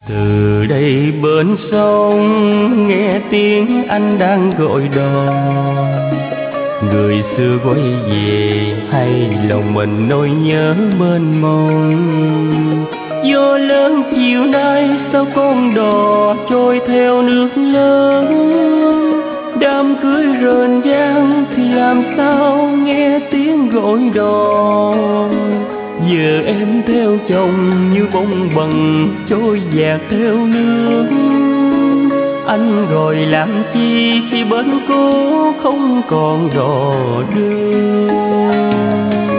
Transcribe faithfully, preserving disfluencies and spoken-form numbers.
Từ đây bên sông nghe tiếng anh đang gọi đò, người xưa quay về hay lòng mình nỗi nhớ mênh mông. Gió lớn chiều nay sao con đò trôi theo nước lớn, đám cưới rền vang thì làm sao nghe tiếng gọi đò. Giờ em theo chồng như bông bần trôi dạt theo nước, anh gọi làm chi khi bên cô không còn đò đưa.